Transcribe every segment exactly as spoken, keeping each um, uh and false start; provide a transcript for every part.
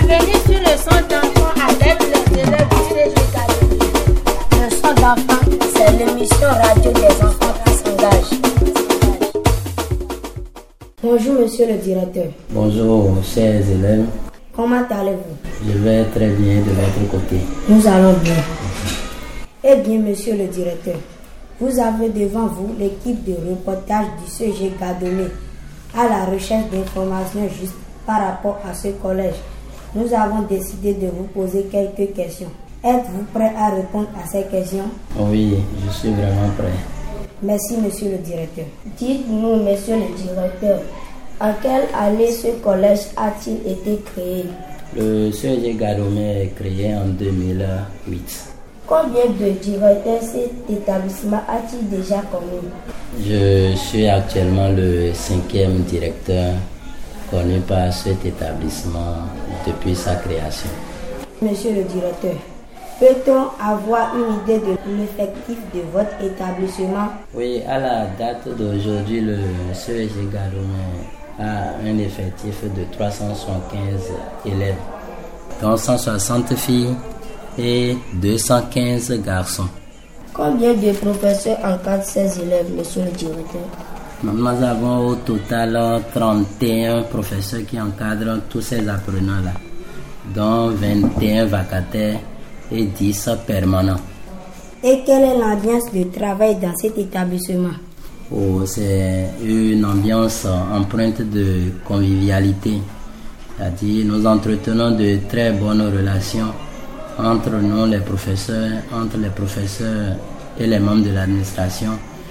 Bienvenue sur le centre d'enfants avec les élèves du C G Gadomé. Le centre d'enfants, c'est l'émission radio des enfants qui s'engagent. Bonjour monsieur le directeur. Bonjour chers élèves. Comment allez-vous? Je vais très bien de votre côté. Nous allons bien. Eh bien monsieur le directeur, vous avez devant vous l'équipe de reportage du C G Gadomé à la recherche d'informations justes par rapport à ce collège. Nous avons décidé de vous poser quelques questions. Êtes-vous prêt à répondre à ces questions? Oui, je suis vraiment prêt. Merci, monsieur le directeur. Dites-nous, monsieur le directeur, en quelle année ce collège a-t-il été créé? Le C G Gadomé est créé en deux mille huit. Combien de directeurs cet établissement a-t-il déjà connu? Je suis actuellement le cinquième directeur connu par cet établissement depuis sa création. Monsieur le directeur, peut-on avoir une idée de l'effectif de votre établissement? Oui, à la date d'aujourd'hui, le C G Gadomé a un effectif de trois cent soixante-quinze élèves, dont cent soixante filles et deux cent quinze garçons. Combien de professeurs encadrent ces élèves, monsieur le directeur? Nous avons au total trente et un professeurs qui encadrent tous ces apprenants-là, dont vingt et un vacataires et dix permanents. Et quelle est l'ambiance de travail dans cet établissement? Oh, c'est une ambiance empreinte de convivialité. C'est-à-dire, nous entretenons de très bonnes relations entre nous, les professeurs, entre les professeurs et les membres de l'administration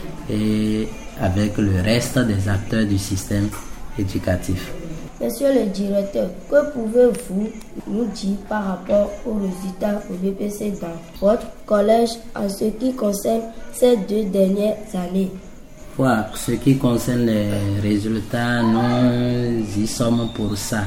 et avec le reste des acteurs du système éducatif. Monsieur le directeur, que pouvez-vous nous dire par rapport aux résultats au B P C dans votre collège en ce qui concerne ces deux dernières années? Voilà, ce qui concerne les résultats, nous y sommes pour ça.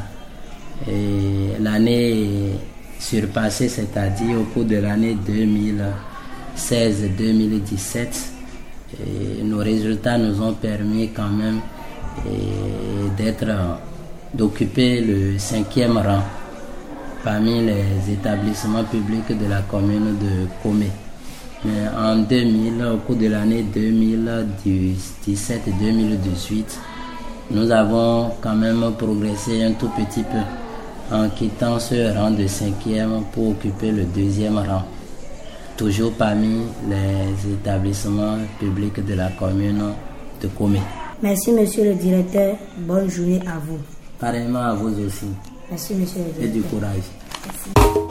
Et l'année surpassée, c'est-à-dire au cours de l'année deux mille seize deux mille dix-sept, et nos résultats nous ont permis quand même d'être, d'occuper le cinquième rang parmi les établissements publics de la commune de Komé. Mais en deux mille, au cours de l'année deux mille dix-sept deux mille dix-huit, nous avons quand même progressé un tout petit peu en quittant ce rang de cinquième pour occuper le deuxième rang, toujours parmi les établissements publics de la commune de Komé. Merci monsieur le directeur, bonne journée à vous. Pareillement à vous aussi. Merci monsieur le directeur. Et du courage. Merci.